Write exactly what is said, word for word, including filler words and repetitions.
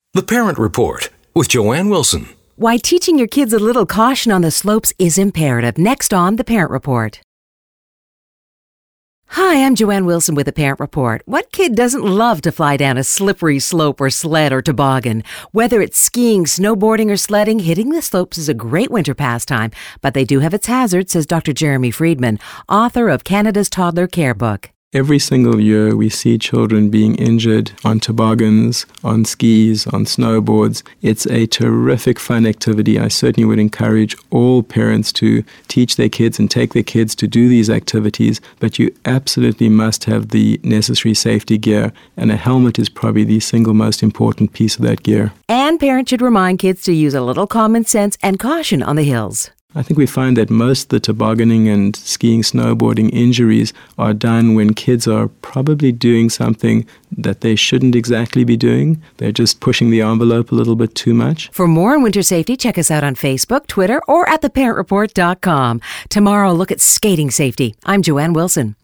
The Parent Report with Joanne Wilson. Why teaching your kids a little caution on the slopes is imperative. Next on The Parent Report. Hi, I'm Joanne Wilson with The Parent Report. What kid doesn't love to fly down a slippery slope or sled or toboggan? Whether it's skiing, snowboarding, or sledding, hitting the slopes is a great winter pastime, but they do have its hazards, says Doctor Jeremy Friedman, author of Canada's Toddler Care Book. Every single year we see children being injured on toboggans, on skis, on snowboards. It's a terrific fun activity. I certainly would encourage all parents to teach their kids and take their kids to do these activities, but you absolutely must have the necessary safety gear, and a helmet is probably the single most important piece of that gear. And parents should remind kids to use a little common sense and caution on the hills. I think we find that most of the tobogganing and skiing, snowboarding injuries are done when kids are probably doing something that they shouldn't exactly be doing. They're just pushing the envelope a little bit too much. For more on winter safety, check us out on Facebook, Twitter, or at the parent report dot com. Tomorrow, look at skating safety. I'm Joanne Wilson.